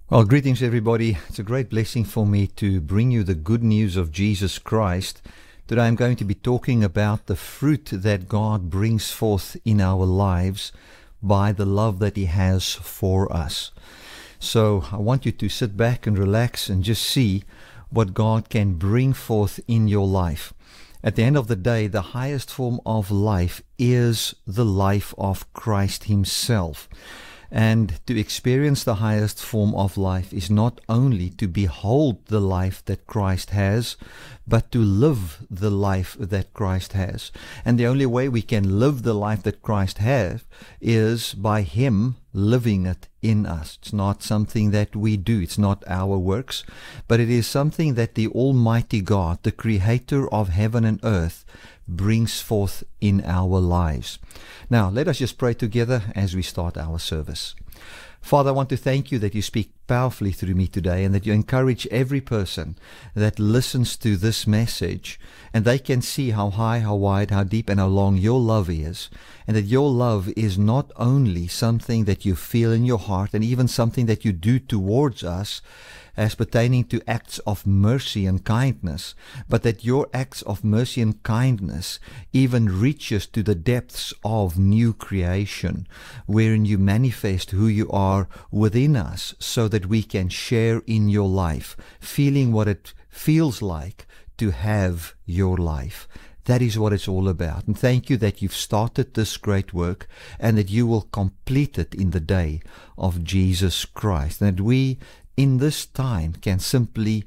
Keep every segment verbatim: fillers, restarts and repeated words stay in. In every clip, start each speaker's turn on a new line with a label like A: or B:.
A: Well, greetings everybody. It's a great blessing for me to bring you the good news of Jesus Christ. Today I'm going to be talking about the fruit that God brings forth in our lives by the love that He has for us. So I want you to sit back and relax and just see what God can bring forth in your life. At the end of the day, the highest form of life is the life of Christ Himself. And to experience the highest form of life is not only to behold the life that Christ has, but to live the life that Christ has. And the only way we can live the life that Christ has is by Him living it in us. It's not something that we do. It's not our works, but it is something that the Almighty God, the Creator of heaven and earth, brings forth in our lives. Now, let us just pray together as we start our service. Father, I want to thank You that You speak powerfully through me today, and that You encourage every person that listens to this message, and they can see how high, how wide, how deep, and how long Your love is, and that Your love is not only something that You feel in Your heart, and even something that You do towards us, as pertaining to acts of mercy and kindness, but that Your acts of mercy and kindness even reaches to the depths of new creation, wherein You manifest who You are within us, so that we can share in Your life, feeling what it feels like to have Your life. That is what it's all about. And thank You that You've started this great work, and that You will complete it in the day of Jesus Christ. And that we in this time can simply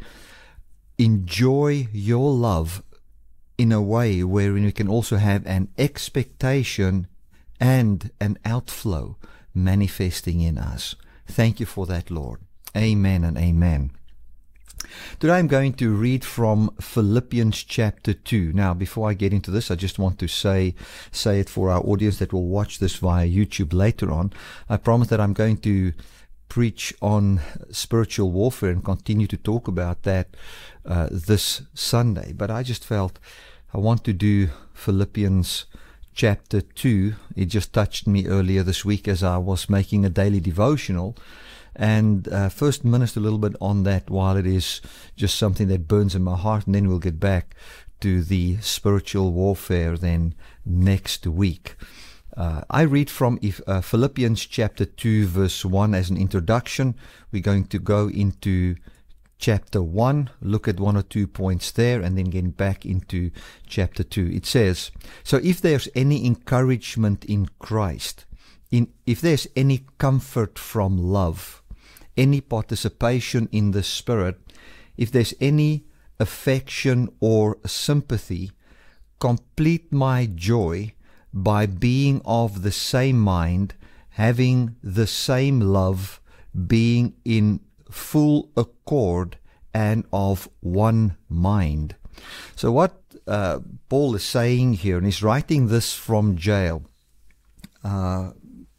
A: enjoy Your love in a way wherein we can also have an expectation and an outflow manifesting in us. Thank You for that, Lord. Amen and amen. Today I'm going to read from Philippians chapter two. Now, before I get into this, I just want to say say it for our audience that will watch this via YouTube later on. I promise that I'm going to preach on spiritual warfare and continue to talk about that uh, this Sunday. But I just felt I want to do Philippians chapter two. It just touched me earlier this week as I was making a daily devotional, and uh, first minister a little bit on that while it is just something that burns in my heart, and then we'll get back to the spiritual warfare then next week. Uh, I read from if, uh, Philippians chapter two verse one as an introduction. We're going to go into chapter one, look at one or two points there, and then get back into chapter two. It says, "So if there's any encouragement in Christ, in if there's any comfort from love, any participation in the Spirit, if there's any affection or sympathy, complete my joy by being of the same mind, having the same love, being in full accord and of one mind." So what uh, Paul is saying here, and he's writing this from jail. Uh,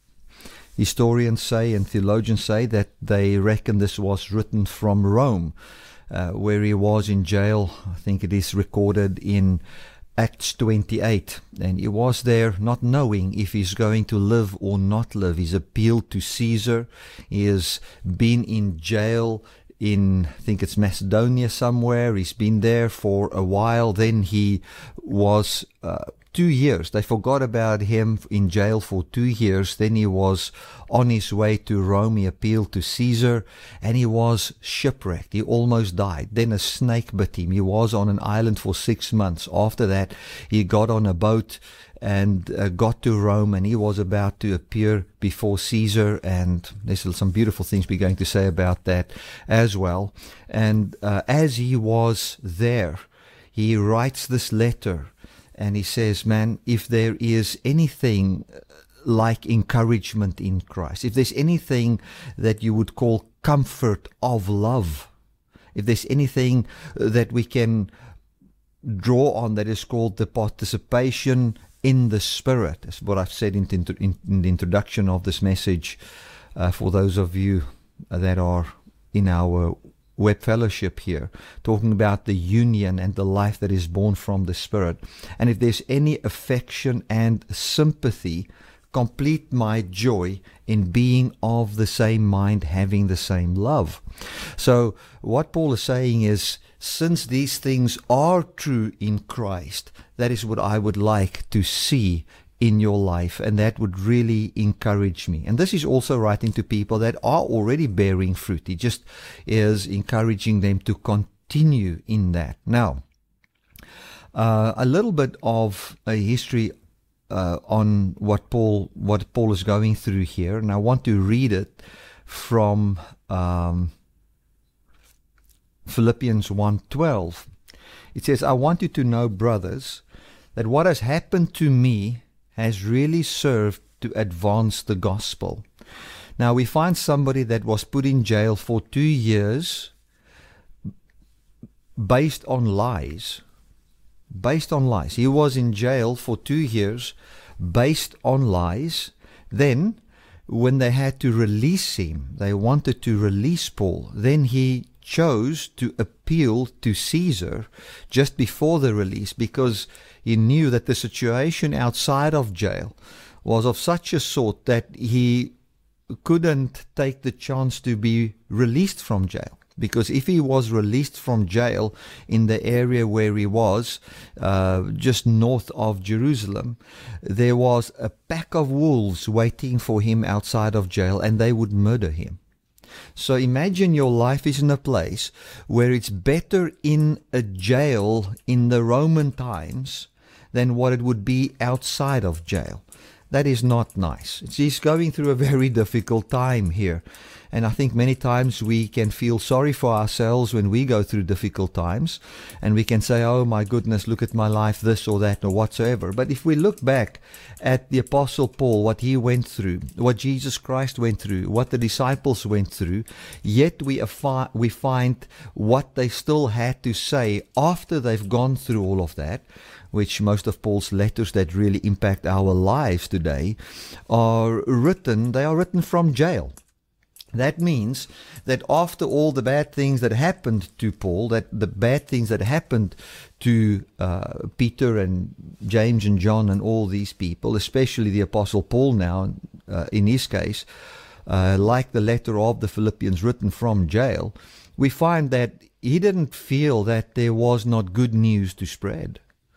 A: historians say and theologians say that they reckon this was written from Rome, uh, where he was in jail. I think it is recorded in Acts twenty-eight, and he was there not knowing if he's going to live or not live. He's appealed to Caesar. He has been in jail in, I think it's Macedonia somewhere. He's been there for a while. Then he was uh, two years. They forgot about him in jail for two years. Then he was on his way to Rome. He appealed to Caesar, and he was shipwrecked. He almost died. Then a snake bit him. He was on an island for six months. After that, he got on a boat and uh, got to Rome, and he was about to appear before Caesar, and there's some beautiful things we're going to say about that as well. And uh, as he was there, he writes this letter, and he says, man, if there is anything like encouragement in Christ, if there's anything that you would call comfort of love, if there's anything that we can draw on that is called the participation in the Spirit, that's what I've said in, in, in the introduction of this message, uh, for those of you that are in our web fellowship here, talking about the union and the life that is born from the Spirit. And if there's any affection and sympathy, complete my joy in being of the same mind, having the same love. So what Paul is saying is, since these things are true in Christ, that is what I would like to see in your life, and that would really encourage me. And this is also writing to people that are already bearing fruit. He just is encouraging them to continue in that. Now, uh, a little bit of a history uh, on what Paul what Paul is going through here, and I want to read it from um, Philippians one twelve. It says, I want you to know, brothers, that what has happened to me has really served to advance the gospel. Now we find somebody that was put in jail for two years based on lies. Based on lies. He was in jail for two years based on lies. Then, when they had to release him, they wanted to release Paul, then he chose to appeal to Caesar just before the release, because he knew that the situation outside of jail was of such a sort that he couldn't take the chance to be released from jail. Because if he was released from jail in the area where he was, uh, just north of Jerusalem, there was a pack of wolves waiting for him outside of jail, and they would murder him. So imagine your life is in a place where it's better in a jail in the Roman times than what it would be outside of jail. That is not nice. He's going through a very difficult time here. And I think many times we can feel sorry for ourselves when we go through difficult times. And we can say, oh my goodness, look at my life, this or that or whatsoever. But if we look back at the Apostle Paul, what he went through, what Jesus Christ went through, what the disciples went through, yet we, affi- we find what they still had to say after they've gone through all of that, which most of Paul's letters that really impact our lives today are written, they are written from jail. That means that after all the bad things that happened to Paul, that the bad things that happened to uh, Peter and James and John and all these people, especially the Apostle Paul now, uh, in his case, uh, like the letter of the Philippians written from jail, we find that he didn't feel that there was not good news to spread.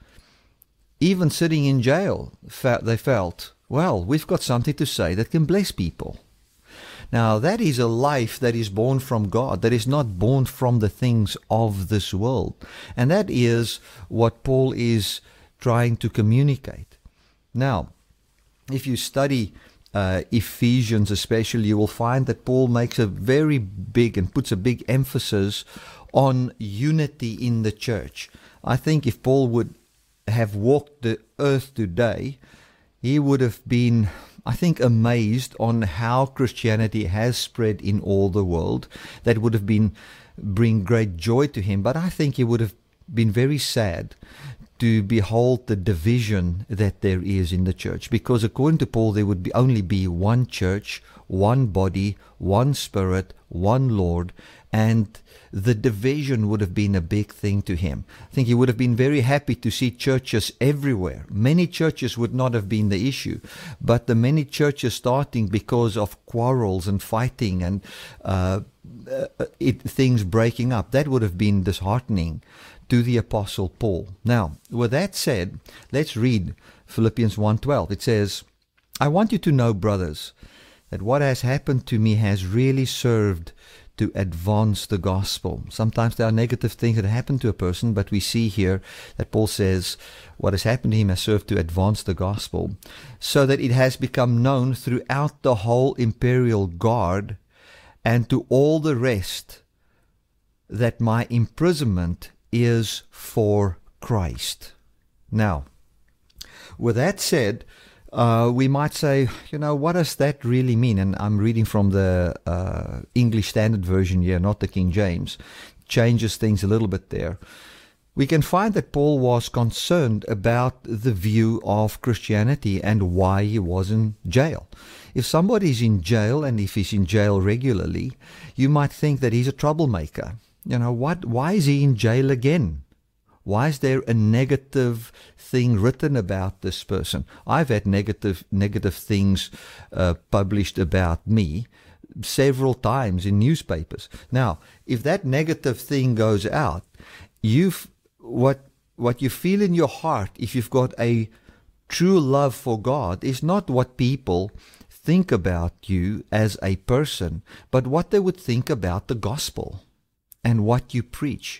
A: Even sitting in jail, they felt, well, we've got something to say that can bless people. Now, that is a life that is born from God, that is not born from the things of this world. And that is what Paul is trying to communicate. Now, if you study uh, Ephesians especially, you will find that Paul makes a very big and puts a big emphasis on unity in the church. I think if Paul would have walked the earth today, he would have been, I think, amazed on how Christianity has spread in all the world. That would have been bring great joy to him. But I think he would have been very sad to behold the division that there is in the church. Because according to Paul, there would be only be one church, one body, one spirit, one Lord, and the division would have been a big thing to him. I think he would have been very happy to see churches everywhere. Many churches would not have been the issue, but the many churches starting because of quarrels and fighting and uh, it, things breaking up, that would have been disheartening to the Apostle Paul. Now, with that said, let's read Philippians one twelve. It says, I want you to know, brothers, that what has happened to me has really served to advance the gospel. Sometimes there are negative things that happen to a person, but we see here that Paul says what has happened to him has served to advance the gospel, so that it has become known throughout the whole imperial guard and to all the rest that my imprisonment is for Christ. Now, with that said, Uh, we might say, you know, what does that really mean? And I'm reading from the uh, English Standard Version here, not the King James. Changes things a little bit there. We can find that Paul was concerned about the view of Christianity and why he was in jail. If somebody is in jail, and if he's in jail regularly, you might think that he's a troublemaker. You know, what? Why is he in jail again? Why is there a negative thing written about this person? I've had negative negative things uh, published about me several times in newspapers. Now, if that negative thing goes out, you've what what you feel in your heart, if you've got a true love for God, is not what people think about you as a person, but what they would think about the gospel and what you preach.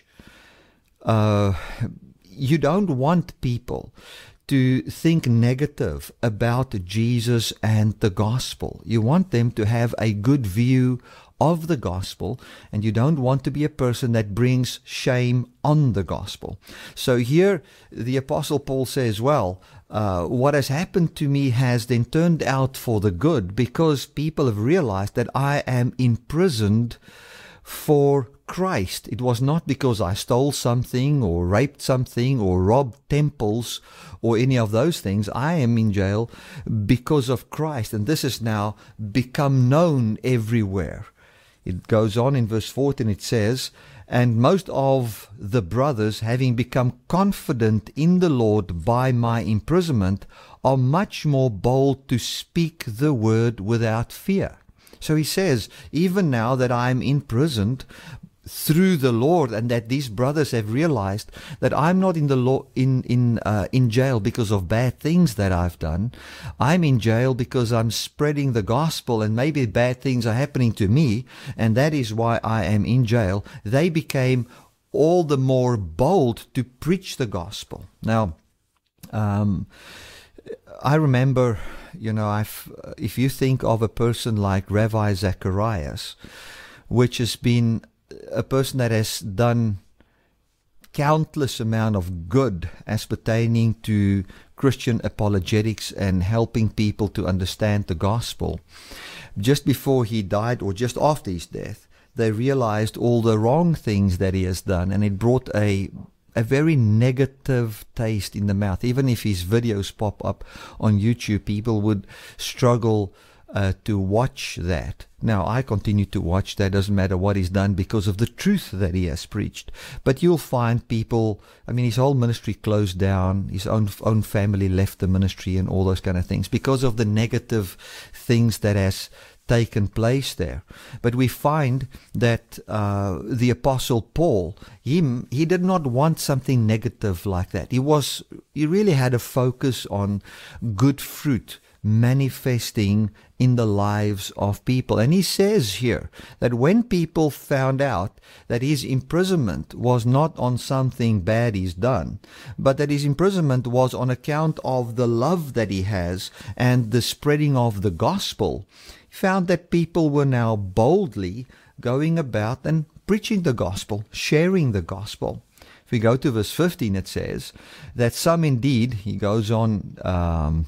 A: Uh, you don't want people to think negative about Jesus and the gospel. You want them to have a good view of the gospel, and you don't want to be a person that brings shame on the gospel. So here the Apostle Paul says, well, uh, what has happened to me has then turned out for the good, because people have realized that I am imprisoned for Christ. It was not because I stole something or raped something or robbed temples or any of those things. I am in jail because of Christ, and this has now become known everywhere. It goes on in verse fourteen, it says, and most of the brothers, having become confident in the Lord by my imprisonment, are much more bold to speak the word without fear. So he says, even now that I am imprisoned through the Lord, and that these brothers have realized that I'm not in the law in in uh, in jail because of bad things that I've done. I'm in jail because I'm spreading the gospel, and maybe bad things are happening to me, and that is why I am in jail. They became all the more bold to preach the gospel. Now, um, I remember, you know, I've, if you think of a person like Ravi Zacharias, which has been a person that has done countless amount of good as pertaining to Christian apologetics and helping people to understand the gospel. Just before he died, or just after his death, they realized all the wrong things that he has done, and it brought a a very negative taste in the mouth. Even if his videos pop up on YouTube, people would struggle Uh, to watch that. Now, I continue to watch that, doesn't matter what he's done, because of the truth that he has preached. But you'll find people, I mean, his whole ministry closed down, his own own family left the ministry and all those kind of things because of the negative things that has taken place there. But we find that uh, the Apostle Paul, him, he did not want something negative like that. He was, he really had a focus on good fruit manifesting in the lives of people. And he says here that when people found out that his imprisonment was not on something bad he's done, but that his imprisonment was on account of the love that he has and the spreading of the gospel, he found that people were now boldly going about and preaching the gospel, sharing the gospel. If we go to verse fifteen, it says that some indeed, he goes on, um,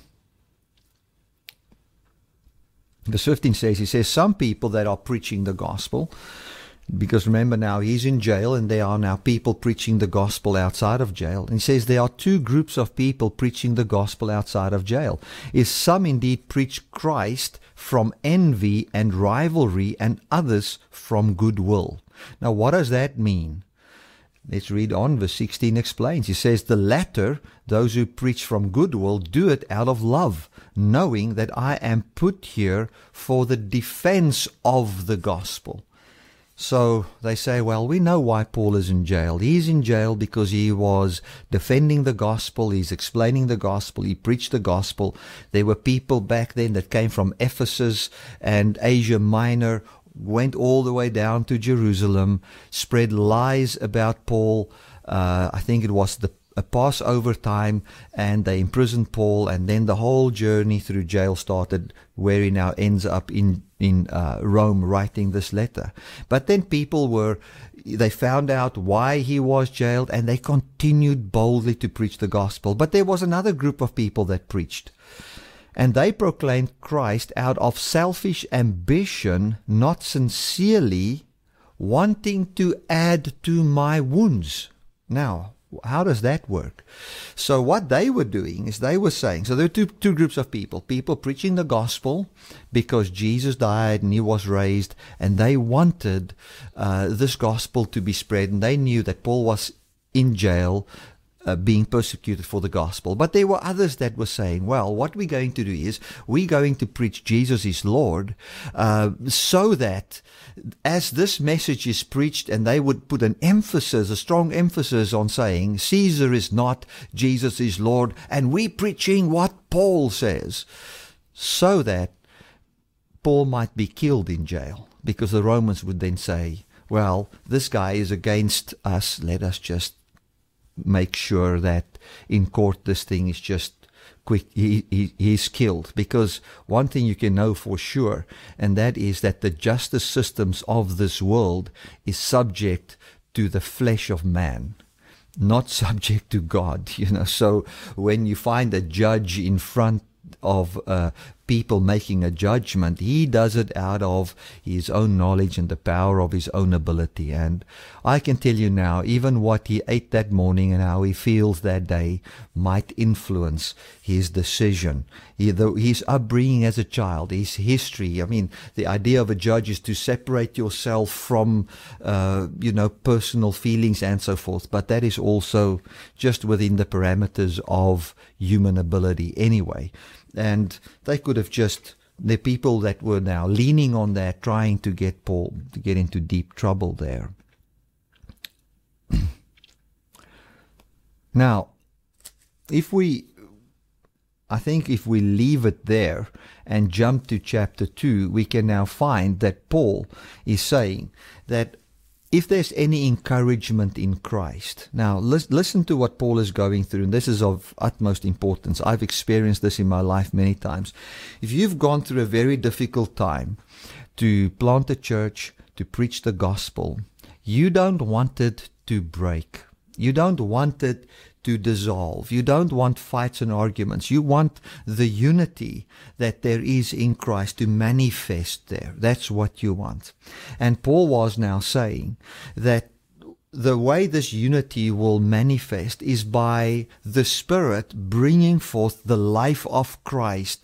A: verse fifteen says, he says, some people that are preaching the gospel, because remember now he's in jail and there are now people preaching the gospel outside of jail. And he says there are two groups of people preaching the gospel outside of jail. Is some indeed preach Christ from envy and rivalry, and others from goodwill. Now what does that mean? Let's read on. Verse sixteen explains. He says, the latter, those who preach from goodwill, do it out of love, knowing that I am put here for the defense of the gospel. So they say, well, we know why Paul is in jail. He's in jail because he was defending the gospel. He's explaining the gospel. He preached the gospel. There were people back then that came from Ephesus and Asia Minor, went all the way down to Jerusalem, spread lies about Paul. Uh, I think it was the a Passover time, and they imprisoned Paul, and then the whole journey through jail started, where he now ends up in in uh, Rome writing this letter. But then people were, they found out why he was jailed, and they continued boldly to preach the gospel. But there was another group of people that preached, and they proclaimed Christ out of selfish ambition, not sincerely, wanting to add to my wounds. Now, how does that work? So what they were doing is they were saying, so there were two, two groups of people, people preaching the gospel because Jesus died and he was raised, and they wanted uh, this gospel to be spread, and they knew that Paul was in jail, Uh, being persecuted for the gospel. But there were others that were saying, well, what we're going to do is we're going to preach Jesus is Lord, uh, so that as this message is preached, and they would put an emphasis, a strong emphasis on saying Caesar is not, Jesus is Lord, and we're preaching what Paul says, so that Paul might be killed in jail, because the Romans would then say, well, this guy is against us, let us just make sure that in court this thing is just quick, he, he he's killed. Because one thing you can know for sure, and that is that the justice systems of this world is subject to the flesh of man, not subject to God. You know, so when you find a judge in front of uh, people making a judgment, he does it out of his own knowledge and the power of his own ability. And I can tell you now, even what he ate that morning and how he feels that day might influence his decision. He, the, his upbringing as a child, his history. I mean, the idea of a judge is to separate yourself from, uh, you know, personal feelings and so forth. But that is also just within the parameters of human ability anyway. And they could have just, the people that were now leaning on that, trying to get Paul to get into deep trouble there. Now, if we, I think if we leave it there and jump to chapter two, we can now find that Paul is saying that if there's any encouragement in Christ. Now, lis- listen to what Paul is going through, and this is of utmost importance. I've experienced this in my life many times. If you've gone through a very difficult time to plant a church, to preach the gospel, you don't want it to break. You don't want it to dissolve. You don't want fights and arguments. You want the unity that there is in Christ to manifest there. That's what you want. And Paul was now saying that the way this unity will manifest is by the Spirit bringing forth the life of Christ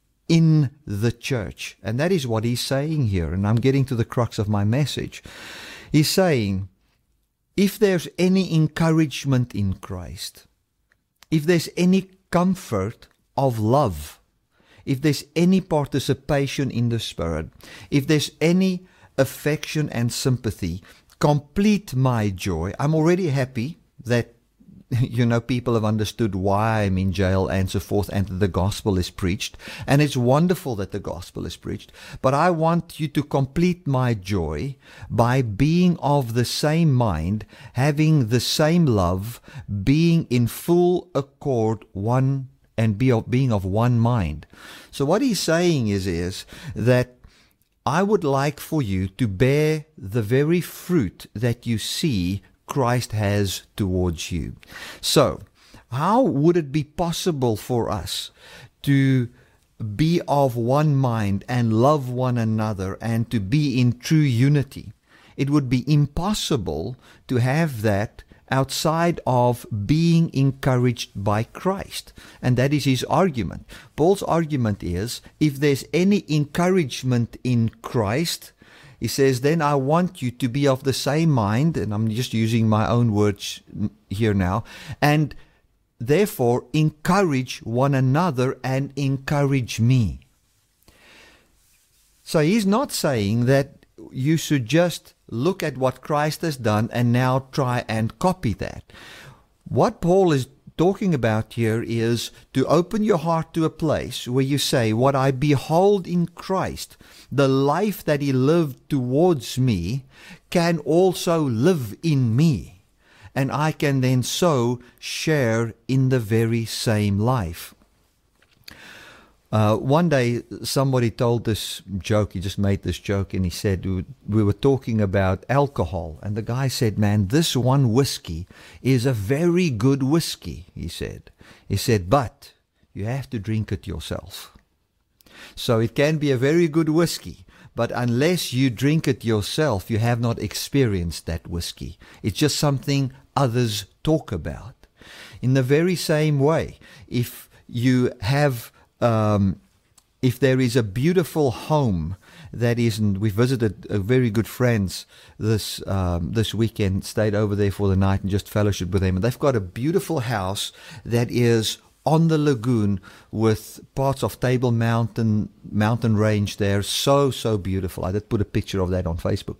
A: in the church. And that is what he's saying here. And I'm getting to the crux of my message. He's saying, if there's any encouragement in Christ, if there's any comfort of love, if there's any participation in the Spirit, if there's any affection and sympathy, complete my joy. I'm already happy that, you know, people have understood why I'm in jail and so forth, and the gospel is preached. And it's wonderful that the gospel is preached. But I want you to complete my joy by being of the same mind, having the same love, being in full accord one and be of, being of one mind. So what he's saying is, is that I would like for you to bear the very fruit that you see Christ has towards you. So, how would it be possible for us to be of one mind and love one another and to be in true unity? It would be impossible to have that outside of being encouraged by Christ. And that is his argument. Paul's argument is, if there's any encouragement in Christ, he says, then I want you to be of the same mind, and I'm just using my own words here now, and therefore encourage one another and encourage me. So he's not saying that you should just look at what Christ has done and now try and copy that. What Paul is talking about here is to open your heart to a place where you say, what I behold in Christ, the life that he lived towards me, can also live in me. And I can then so share in the very same life. Uh, one day somebody told this joke, he just made this joke, and he said, we were talking about alcohol, and the guy said, man, this one whiskey is a very good whiskey, he said. He said, but you have to drink it yourself. So it can be a very good whiskey, but unless you drink it yourself, you have not experienced that whiskey. It's just something others talk about. In the very same way, if you have Um, if there is a beautiful home that isn't. We visited a very good friends this um, this weekend, stayed over there for the night and just fellowshiped with them. And they've got a beautiful house that is on the lagoon with parts of Table Mountain mountain range there. So, so beautiful. I did put a picture of that on Facebook.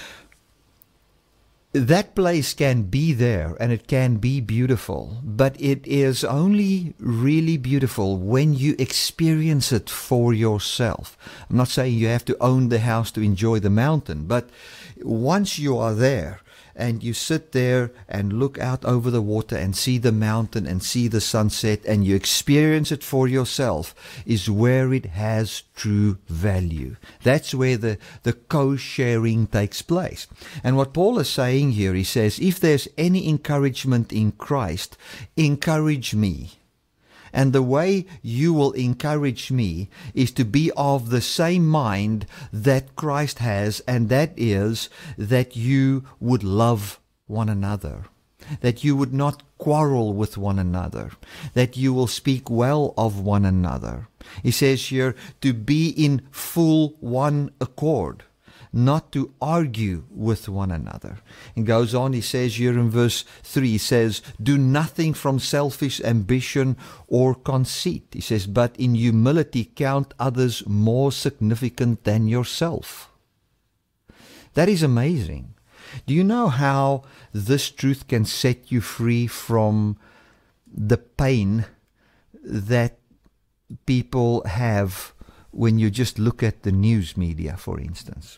A: That place can be there and it can be beautiful, but it is only really beautiful when you experience it for yourself. I'm not saying you have to own the house to enjoy the mountain, but once you are there and you sit there and look out over the water and see the mountain and see the sunset and you experience it for yourself, is where it has true value. That's where the, the co-sharing takes place. And what Paul is saying here, he says, if there's any encouragement in Christ, encourage me. And the way you will encourage me is to be of the same mind that Christ has, and that is that you would love one another, that you would not quarrel with one another, that you will speak well of one another. He says here to be in full one accord, not to argue with one another. And goes on, he says here in verse three, he says, do nothing from selfish ambition or conceit. He says, but in humility count others more significant than yourself. That is amazing. Do you know how this truth can set you free from the pain that people have when you just look at the news media, for instance?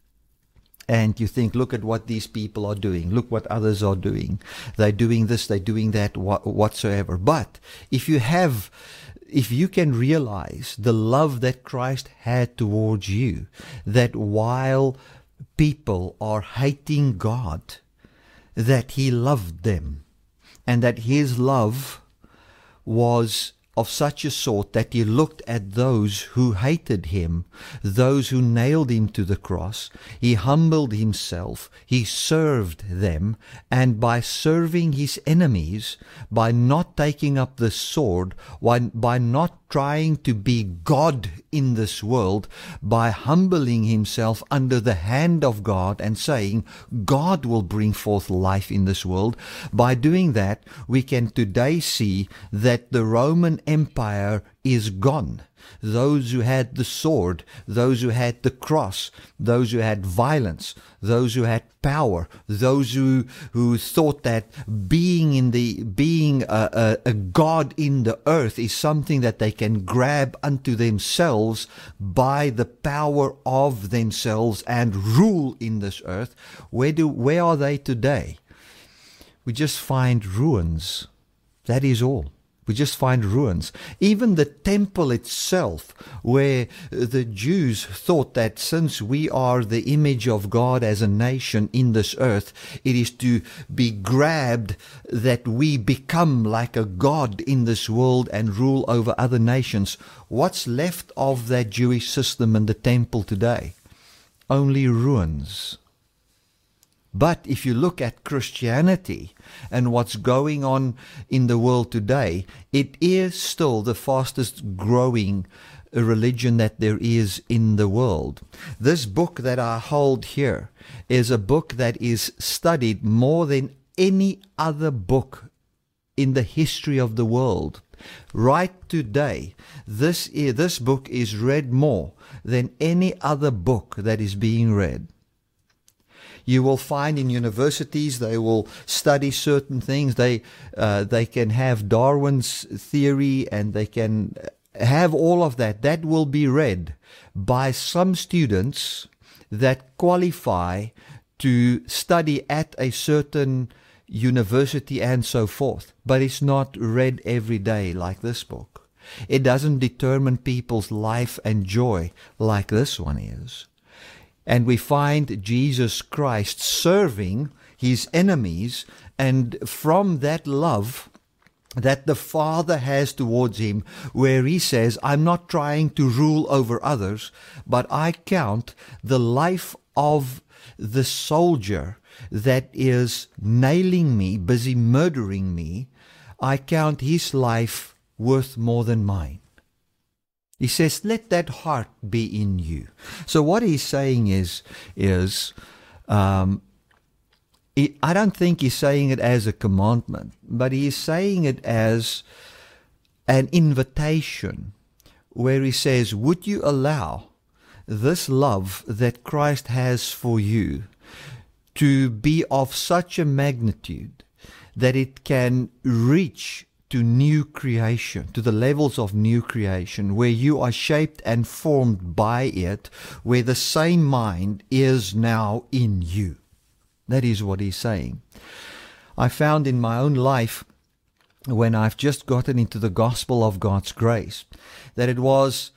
A: And you think, look at what these people are doing. Look what others are doing. They're doing this, they're doing that, wh- whatsoever. But if you have, if you can realize the love that Christ had towards you, that while people are hating God, that He loved them, and that His love was of such a sort that He looked at those who hated Him, those who nailed Him to the cross. He humbled Himself, He served them, and by serving His enemies, by not taking up the sword, by not trying to be God in this world, by humbling Himself under the hand of God and saying, God will bring forth life in this world. By doing that, we can today see that the Roman Empire is gone. Those who had the sword, those who had the cross, those who had violence, those who had power, those who who thought that being in the being a, a, a god in the earth is something that they can grab unto themselves by the power of themselves and rule in this earth. Where do where are they today? We just find ruins. That is all. We just find ruins. Even the temple itself, where the Jews thought that since we are the image of God as a nation in this earth, it is to be grabbed that we become like a god in this world and rule over other nations. What's left of that Jewish system in the temple today? Only ruins. But if you look at Christianity and what's going on in the world today, it is still the fastest growing religion that there is in the world. This book that I hold here is a book that is studied more than any other book in the history of the world. Right today, this, is, this book is read more than any other book that is being read. You will find in universities they will study certain things. They uh, they can have Darwin's theory and they can have all of that. That will be read by some students that qualify to study at a certain university and so forth. But it's not read every day like this book. It doesn't determine people's life and joy like this one is. And we find Jesus Christ serving His enemies, and from that love that the Father has towards Him, where He says, I'm not trying to rule over others, but I count the life of the soldier that is nailing me, busy murdering me, I count his life worth more than mine. He says, let that heart be in you. So what he's saying is, is um, he, I don't think he's saying it as a commandment, but he is saying it as an invitation where he says, would you allow this love that Christ has for you to be of such a magnitude that it can reach to new creation, to the levels of new creation, where you are shaped and formed by it, where the same mind is now in you. That is what he's saying. I found in my own life, when I've just gotten into the gospel of God's grace, that it was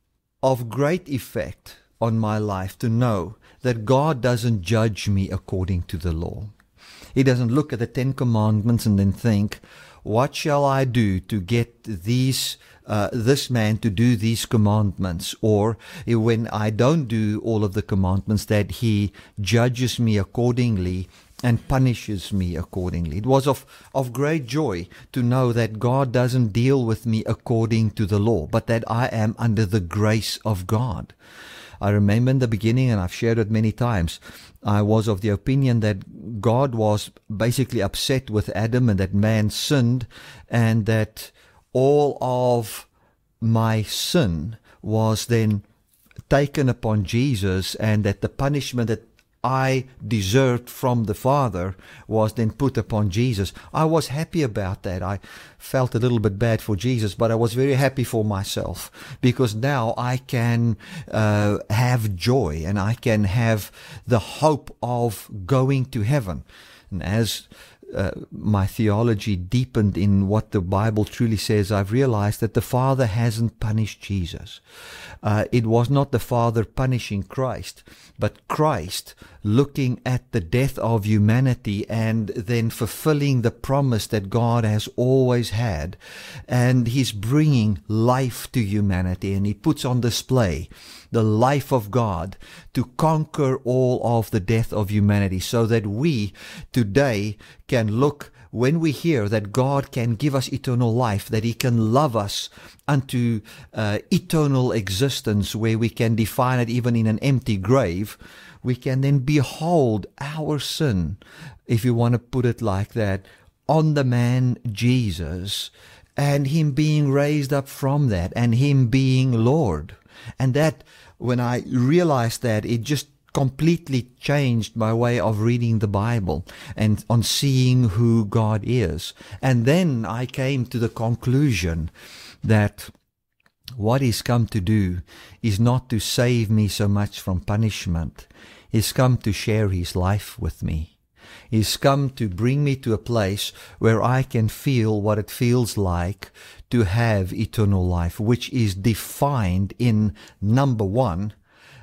A: of great effect on my life to know that God doesn't judge me according to the law. He doesn't look at the Ten Commandments and then think, what shall I do to get these uh, this man to do these commandments? Or when I don't do all of the commandments, that he judges me accordingly and punishes me accordingly. It was of, of great joy to know that God doesn't deal with me according to the law, but that I am under the grace of God. I remember in the beginning, and I've shared it many times, I was of the opinion that God was basically upset with Adam and that man sinned, and that all of my sin was then taken upon Jesus, and that the punishment that I deserved from the Father was then put upon Jesus. I was happy about that. I felt a little bit bad for Jesus, but I was very happy for myself, because now I can uh, have joy and I can have the hope of going to heaven. And as uh, my theology deepened in what the Bible truly says, I've realized that the Father hasn't punished Jesus. Uh, it was not the Father punishing Christ, but Christ looking at the death of humanity and then fulfilling the promise that God has always had. And He's bringing life to humanity, and He puts on display the life of God to conquer all of the death of humanity, so that we today can look, when we hear that God can give us eternal life, that He can love us unto uh, eternal existence, where we can define it even in an empty grave, we can then behold our sin, if you want to put it like that, on the man Jesus, and Him being raised up from that, and Him being Lord. And that, when I realized that, it just completely changed my way of reading the Bible and on seeing who God is. And then I came to the conclusion that what He's come to do is not to save me so much from punishment. He's come to share His life with me. He's come to bring me to a place where I can feel what it feels like to have eternal life, which is defined in, number one,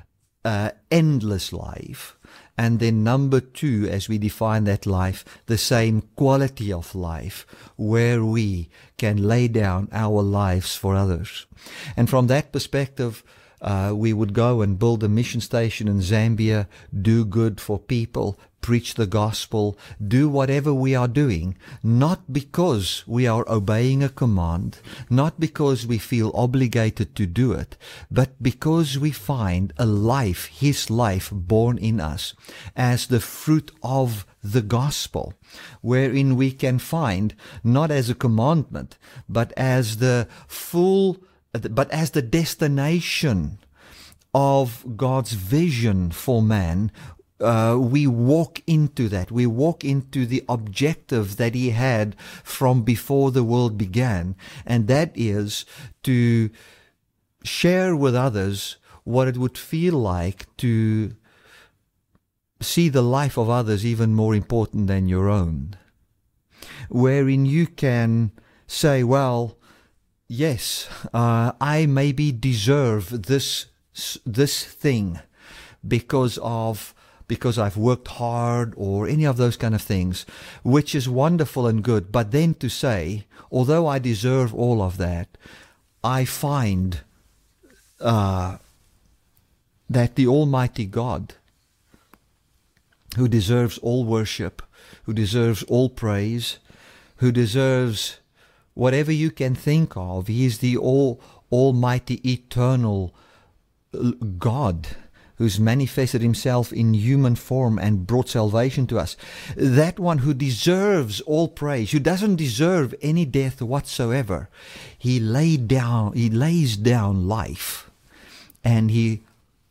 A: Uh, endless life, and then number two, as we define that life, the same quality of life, where we can lay down our lives for others. And from that perspective, uh, we would go and build a mission station in Zambia, do good for people, preach the gospel, do whatever we are doing, not because we are obeying a command, not because we feel obligated to do it, but because we find a life, His life, born in us as the fruit of the gospel, wherein we can find, not as a commandment, but as the full, but as the destination of God's vision for man. Uh, we walk into that. We walk into the objective that He had from before the world began, and that is to share with others what it would feel like to see the life of others even more important than your own, wherein you can say, well, yes, uh, I maybe deserve this this thing because of because I've worked hard, or any of those kind of things, which is wonderful and good. But then to say, although I deserve all of that, I find uh, that the Almighty God, who deserves all worship, who deserves all praise, who deserves whatever you can think of, He is the all almighty, eternal God, who's manifested himself in human form and brought salvation to us. That one who deserves all praise, who doesn't deserve any death whatsoever. He laid down, he lays down life, and he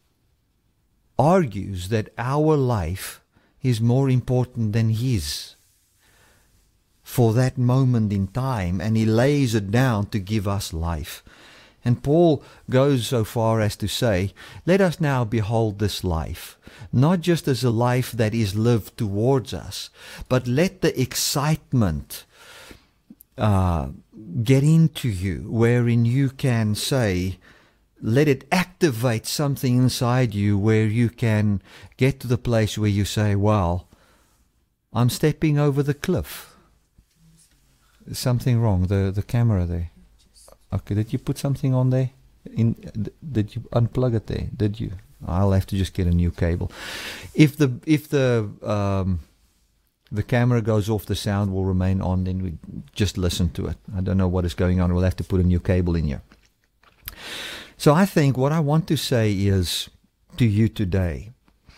A: argues that our life is more important than his for that moment in time, and he lays it down to give us life. And Paul goes so far as to say, let us now behold this life, not just as a life that is lived towards us, but let the excitement uh, get into you, wherein you can say, let it activate something inside you where you can get to the place where you say, well, I'm stepping over the cliff. There's something wrong, the, the camera there. Okay, did you put something on there? In, did you unplug it there? Did you? I'll have to just get a new cable. If the if the um, the camera goes off, the sound will remain on. Then we just listen to it. I don't know what is going on. We'll have to put a new cable in here. So I think what I want to say is to you today,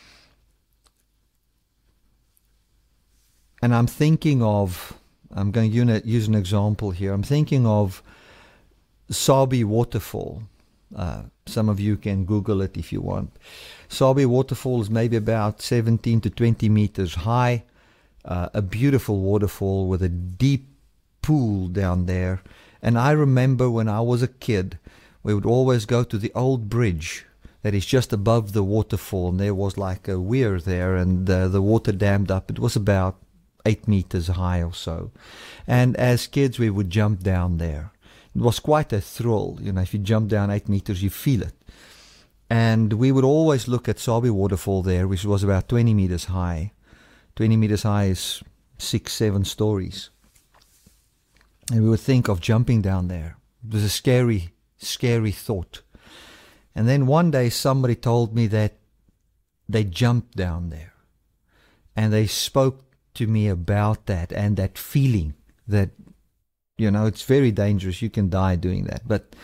A: and I'm thinking of. I'm going to use an example here. I'm thinking of Sabi Waterfall. Uh, some of you can Google it if you want. Sabi Waterfall is maybe about seventeen to twenty meters high. Uh, a beautiful waterfall with a deep pool down there. And I remember when I was a kid, we would always go to the old bridge that is just above the waterfall. And there was like a weir there, and uh, the water dammed up. It was about eight meters high or so. And as kids, we would jump down there. It was quite a thrill. You know, if you jump down eight meters, you feel it. And we would always look at Sabi Waterfall there, which was about twenty meters high. twenty meters high is six, seven stories. And we would think of jumping down there. It was a scary, scary thought. And then one day somebody told me that they jumped down there. And they spoke to me about that and that feeling that, you know, it's very dangerous. You can die doing that. But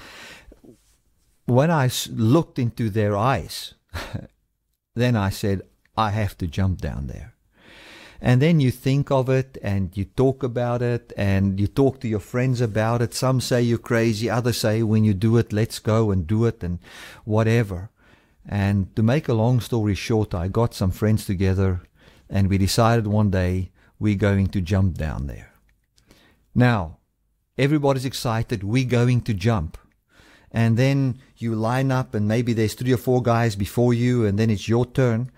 A: when I looked into their eyes, then I said, I have to jump down there. And then you think of it and you talk about it and you talk to your friends about it. Some say you're crazy. Others say when you do it, let's go and do it and whatever. And to make a long story short, I got some friends together and we decided one day we're going to jump down there. Now, everybody's excited. We're going to jump. And then you line up and maybe there's three or four guys before you and then it's your turn.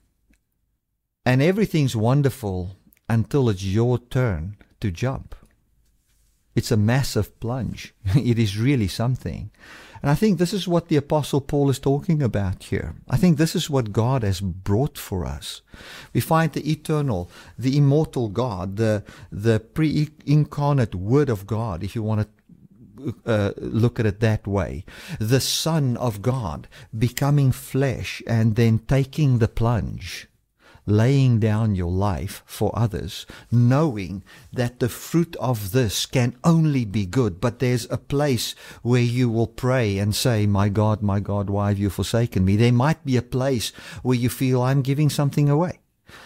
A: And everything's wonderful until it's your turn to jump. It's a massive plunge. It is really something. And I think this is what the Apostle Paul is talking about here. I think this is what God has brought for us. We find the eternal, the immortal God, the, the pre-incarnate Word of God, if you want to uh, look at it that way. The Son of God becoming flesh and then taking the plunge. Laying down your life for others, knowing that the fruit of this can only be good. But there's a place where you will pray and say, my God, my God, why have you forsaken me? There might be a place where you feel I'm giving something away.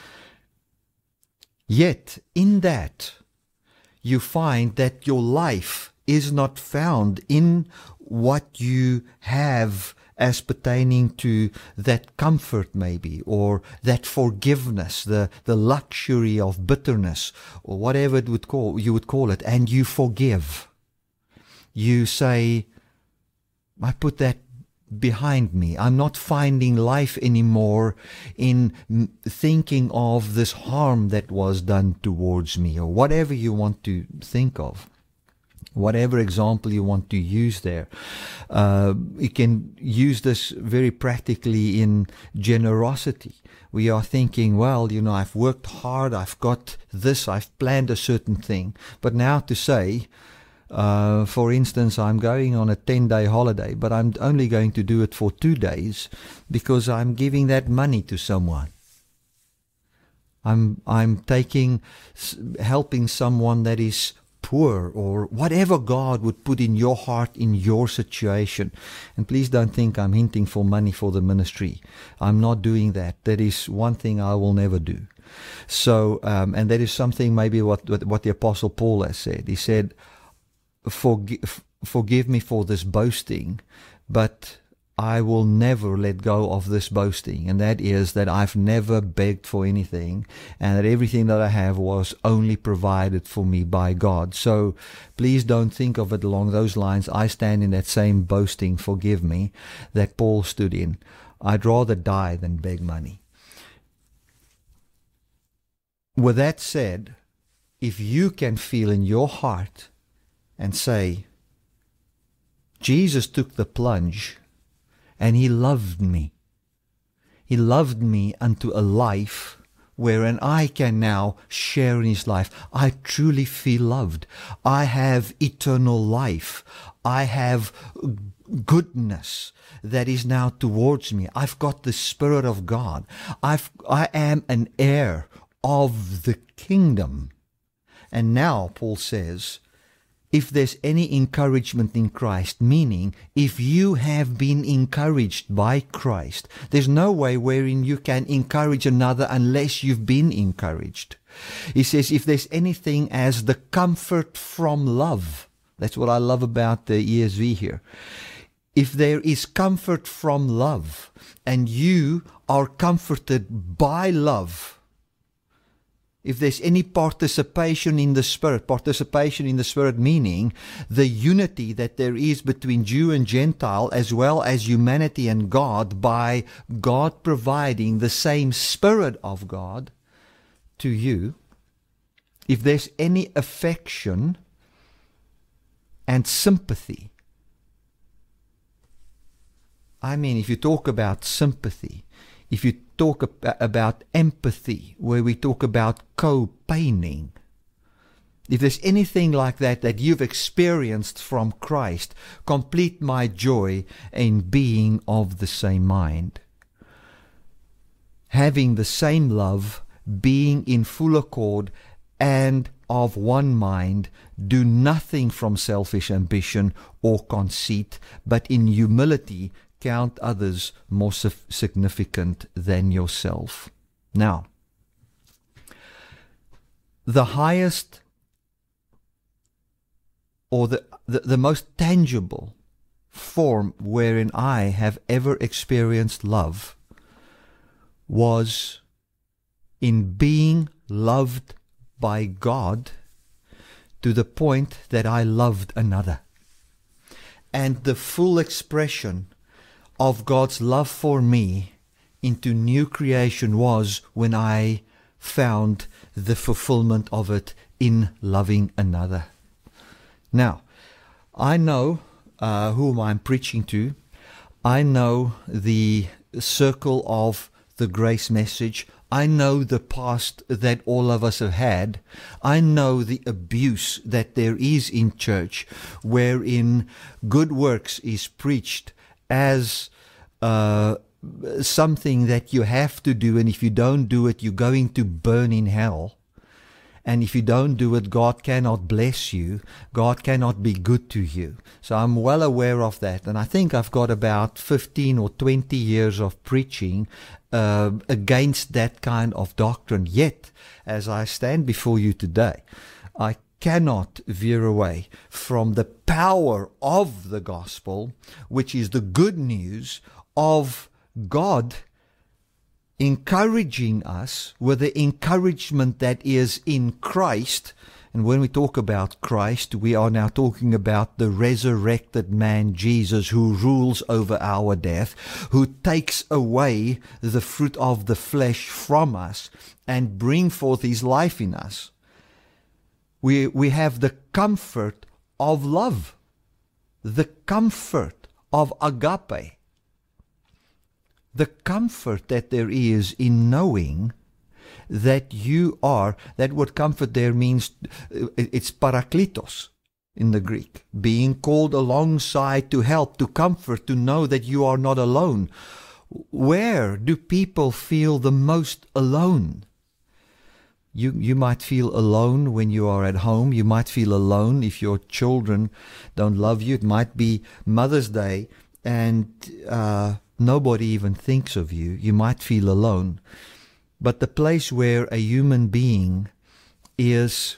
A: Yet, in that, you find that your life is not found in what you have as pertaining to that comfort maybe, or that forgiveness, the, the luxury of bitterness, or whatever it would call, you would call it, and you forgive. You say, I put that behind me. I'm not finding life anymore in thinking of this harm that was done towards me, or whatever you want to think of. Whatever example you want to use there. Uh, you can use this very practically in generosity. We are thinking, well, you know, I've worked hard, I've got this, I've planned a certain thing. But now to say, uh, for instance, I'm going on a ten-day holiday, but I'm only going to do it for two days because I'm giving that money to someone. I'm, I'm taking, helping someone that is poor, or whatever God would put in your heart in your situation. And please don't think I'm hinting for money for the ministry. I'm not doing that. That is one thing I will never do. So, um, and that is something maybe what, what, what the Apostle Paul has said. He said, Forgive, forgive me for this boasting, but I will never let go of this boasting, and that is that I've never begged for anything, and that everything that I have was only provided for me by God. So please don't think of it along those lines. I stand in that same boasting, forgive me, that Paul stood in. I'd rather die than beg money. With that said, if you can feel in your heart and say, Jesus took the plunge and He loved me. He loved me unto a life wherein I can now share in His life. I truly feel loved. I have eternal life. I have goodness that is now towards me. I've got the Spirit of God. I've, I am an heir of the kingdom. And now Paul says, if there's any encouragement in Christ, meaning if you have been encouraged by Christ, there's no way wherein you can encourage another unless you've been encouraged. He says, if there's anything as the comfort from love, that's what I love about the E S V here. If there is comfort from love, and you are comforted by love, if there's any participation in the Spirit, participation in the Spirit meaning the unity that there is between Jew and Gentile as well as humanity and God by God providing the same Spirit of God to you, if there's any affection and sympathy, I mean, if you talk about sympathy, if you talk ab- about empathy, where we talk about co-paining, if there's anything like that that you've experienced from Christ, complete my joy in being of the same mind. Having the same love, being in full accord and of one mind, do nothing from selfish ambition or conceit, but in humility count others more significant than yourself. Now, the highest or the, the, the most tangible form wherein I have ever experienced love was in being loved by God to the point that I loved another. And the full expression of God's love for me into new creation was when I found the fulfillment of it in loving another. Now, I know uh, whom I'm preaching to. I know the circle of the grace message. I know the past that all of us have had. I know the abuse that there is in church, wherein good works is preached as uh, something that you have to do, and if you don't do it, you're going to burn in hell. And if you don't do it, God cannot bless you. God cannot be good to you. So I'm well aware of that. And I think I've got about fifteen or twenty years of preaching uh, against that kind of doctrine. Yet, as I stand before you today, I cannot veer away from the power of the gospel, which is the good news of God encouraging us with the encouragement that is in Christ. And when we talk about Christ, we are now talking about the resurrected man Jesus, who rules over our death, who takes away the fruit of the flesh from us and bring forth his life in us. We, we have the comfort of love, the comfort of agape, the comfort that there is in knowing that you are, that word comfort there means, it's parakletos in the Greek, being called alongside to help, to comfort, to know that you are not alone. Where do people feel the most alone? You, you might feel alone when you are at home. You might feel alone if your children don't love you. It might be Mother's Day and uh, nobody even thinks of you. You might feel alone. But the place where a human being is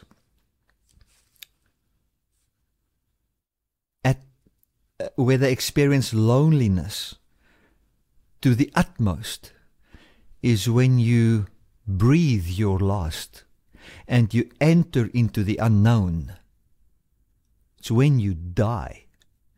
A: at, uh, where they experience loneliness to the utmost, is when you breathe your last and you enter into the unknown. It's when you die.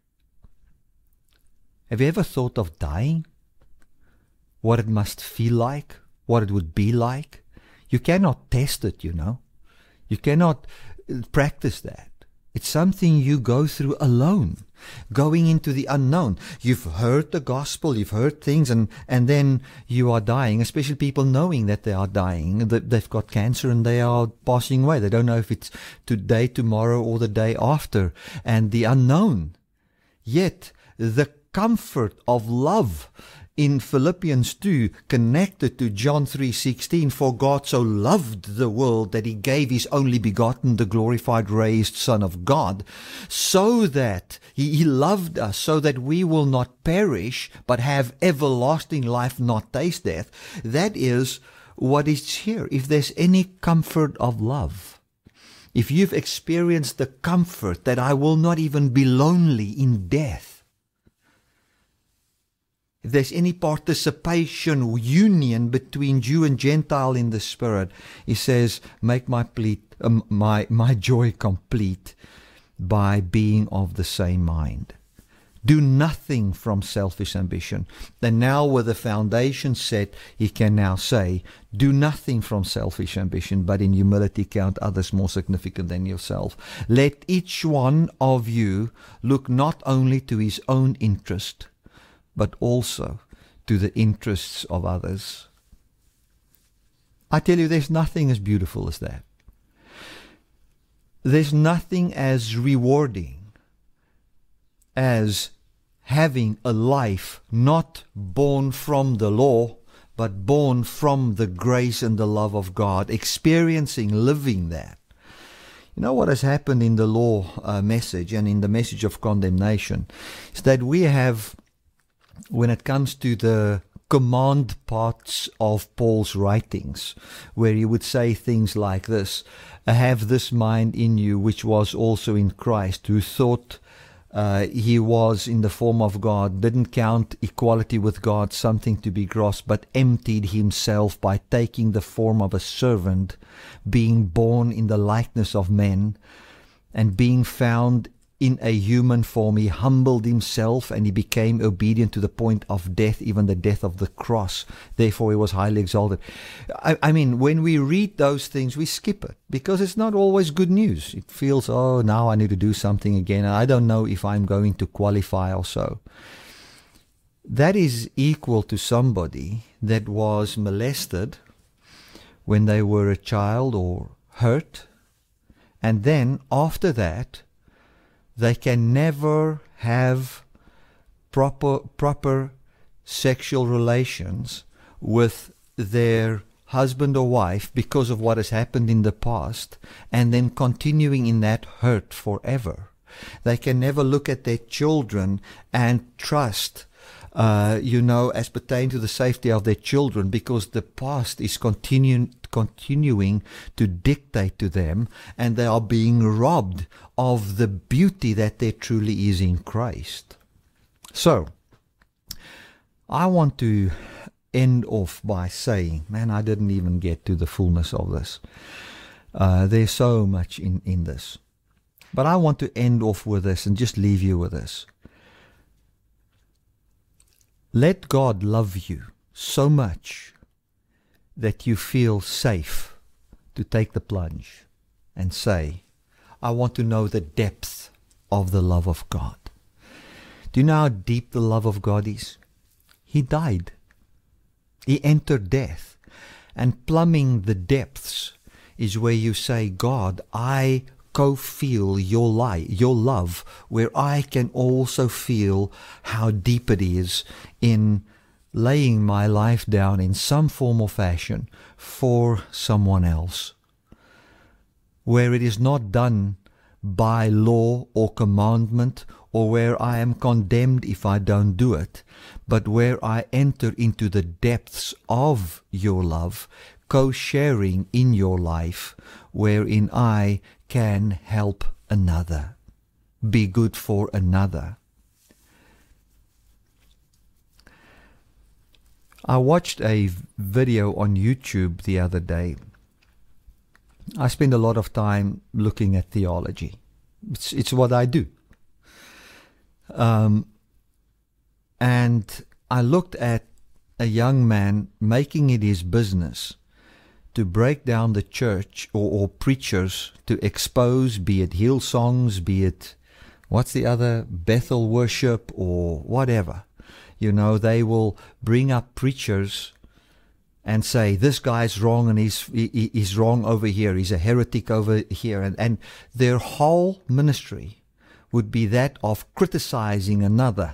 A: Have you ever thought of dying? What it must feel like? What it would be like? You cannot test it, you know. You cannot practice that. It's something you go through alone, going into the unknown. You've heard the gospel, you've heard things, and, and then you are dying, especially people knowing that they are dying, that they've got cancer and they are passing away. They don't know if it's today, tomorrow, or the day after, and the unknown. Yet, the comfort of love in Philippians two, connected to John three sixteen, for God so loved the world that he gave his only begotten, the glorified raised Son of God, so that he, he loved us, so that we will not perish, but have everlasting life, not taste death. That is what is here. If there's any comfort of love, if you've experienced the comfort that I will not even be lonely in death, if there's any participation, union between Jew and Gentile in the Spirit, he says, make my, pleat, um, my, my joy complete by being of the same mind. Do nothing from selfish ambition. And now with the foundation set, he can now say, do nothing from selfish ambition, but in humility count others more significant than yourself. Let each one of you look not only to his own interest, but also to the interests of others. I tell you, there's nothing as beautiful as that. There's nothing as rewarding as having a life not born from the law, but born from the grace and the love of God, experiencing, living that. You know what has happened in the law uh, message and in the message of condemnation is that we have, when it comes to the command parts of Paul's writings, where he would say things like this, have this mind in you which was also in Christ, who thought uh, he was in the form of God, didn't count equality with God something to be grasped, but emptied himself by taking the form of a servant, being born in the likeness of men, and being found in a human form, he humbled himself and he became obedient to the point of death, even the death of the cross. Therefore, he was highly exalted. I, I mean, when we read those things, we skip it because it's not always good news. It feels, oh, now I need to do something again. And I don't know if I'm going to qualify or so. That is equal to somebody that was molested when they were a child or hurt. And then after that, they can never have proper proper sexual relations with their husband or wife because of what has happened in the past, and then continuing in that hurt forever. They can never look at their children and trust, uh, you know, as pertain to the safety of their children, because the past is continuing continuing to dictate to them, and they are being robbed of the beauty that there truly is in Christ. So, I want to end off by saying, man, I didn't even get to the fullness of this. Uh, there's so much in, in this. But I want to end off with this and just leave you with this. Let God love you so much that you feel safe to take the plunge and say, I want to know the depth of the love of God. Do you know how deep the love of God is? He died. He entered death. And plumbing the depths is where you say, God, I co-feel your light, your love, where I can also feel how deep it is in laying my life down in some form or fashion for someone else, where it is not done by law or commandment, or where I am condemned if I don't do it, but where I enter into the depths of your love, co-sharing in your life, wherein I can help another, be good for another. I watched a video on YouTube the other day. I spend a lot of time looking at theology. It's, it's what I do. Um, and I looked at a young man making it his business to break down the church or, or preachers to expose, be it Hillsongs, be it, what's the other, Bethel worship or whatever. You know, they will bring up preachers and say, this guy's wrong and he's, he, he's wrong over here, he's a heretic over here. And, and their whole ministry would be that of criticizing another,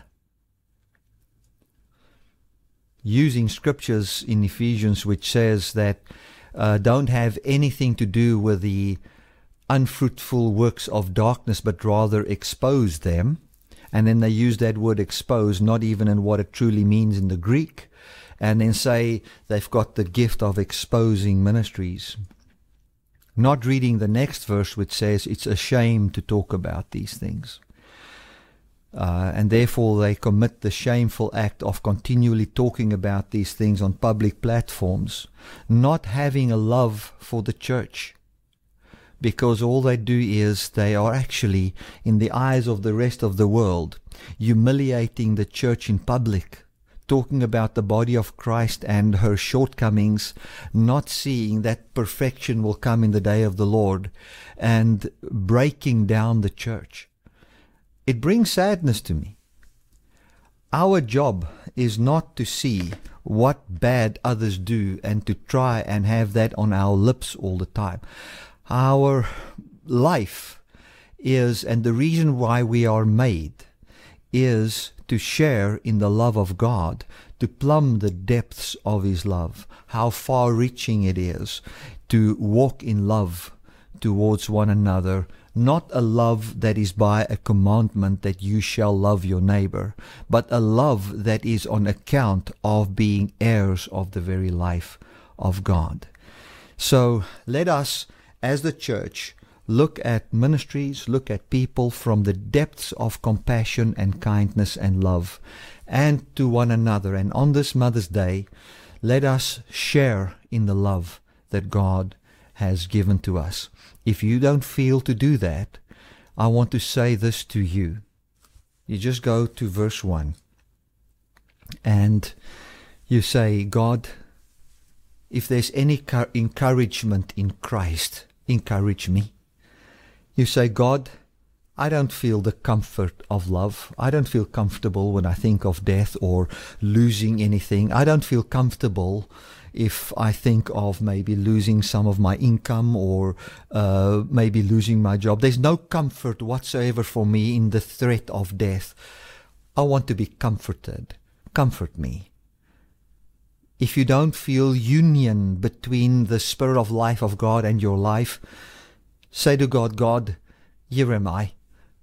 A: using scriptures in Ephesians which says that uh, don't have anything to do with the unfruitful works of darkness, but rather expose them. And then they use that word expose, not even in what it truly means in the Greek, and then say they've got the gift of exposing ministries. Not reading the next verse which says it's a shame to talk about these things. Uh, and therefore they commit the shameful act of continually talking about these things on public platforms, not having a love for the church. Because all they do is they are actually, in the eyes of the rest of the world, humiliating the church in public, talking about the body of Christ and her shortcomings, not seeing that perfection will come in the day of the Lord, and breaking down the church. It brings sadness to me. Our job is not to see what bad others do and to try and have that on our lips all the time. Our life is, and the reason why we are made, is to share in the love of God, to plumb the depths of His love, how far-reaching it is, to walk in love towards one another, not a love that is by a commandment that you shall love your neighbor, but a love that is on account of being heirs of the very life of God. So let us, as the church, look at ministries, look at people from the depths of compassion and kindness and love, and to one another. And on this Mother's Day, let us share in the love that God has given to us. If you don't feel to do that, I want to say this to you. You just go to verse one and you say, God, if there's any encouragement in Christ, encourage me. You say, God, I don't feel the comfort of love. I don't feel comfortable when I think of death or losing anything. I don't feel comfortable if I think of maybe losing some of my income or uh, maybe losing my job. There's no comfort whatsoever for me in the threat of death. I want to be comforted. Comfort me. If you don't feel union between the Spirit of life of God and your life, say to God, God, here am I.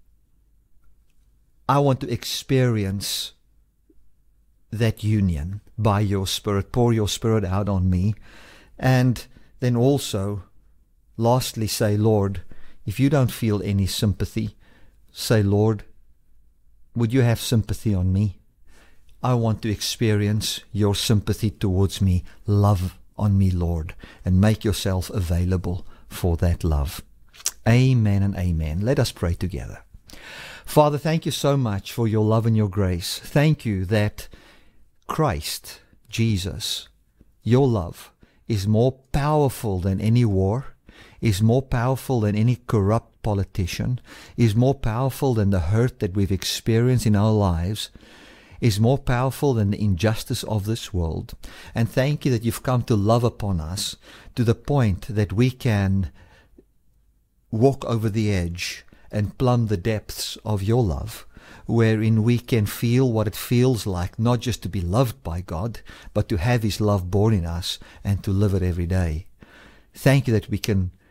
A: I want to experience that union by your Spirit. Pour your Spirit out on me. And then also, lastly, say, Lord, if you don't feel any sympathy, say, Lord, would you have sympathy on me? I want to experience your sympathy towards me. Love on me, Lord, and make yourself available for that love. Amen and amen. Let us pray together. Father, thank you so much for your love and your grace. Thank you that Christ, Jesus, your love is more powerful than any war, is more powerful than any corrupt politician, is more powerful than the hurt that we've experienced in our lives, is more powerful than the injustice of this world. And thank you that you've come to love upon us to the point that we can walk over the edge and plumb the depths of your love, wherein we can feel what it feels like, not just to be loved by God, but to have His love born in us and to live it every day. Thank you that we can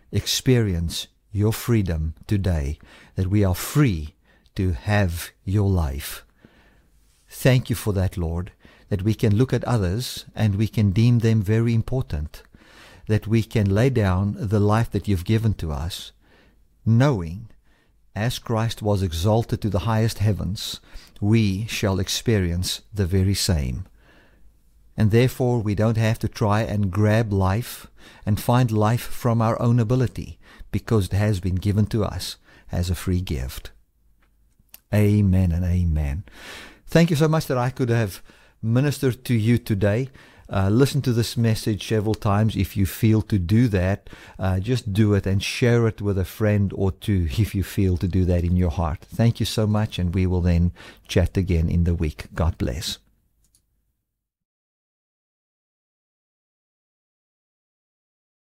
A: experience your freedom today, that we are free to have your life. Thank you for that, Lord, that we can look at others and we can deem them very important, that we can lay down the life that you've given to us, knowing as Christ was exalted to the highest heavens, we shall experience the very same. And therefore we don't have to try and grab life and find life from our own ability, because it has been given to us as a free gift. Amen and amen. Thank you so much that I could have ministered to you today. Uh, listen to this message several times. If you feel to do that, uh, just do it and share it with a friend or two if you feel to do that in your heart. Thank you so much, and we will then chat again in the week. God bless.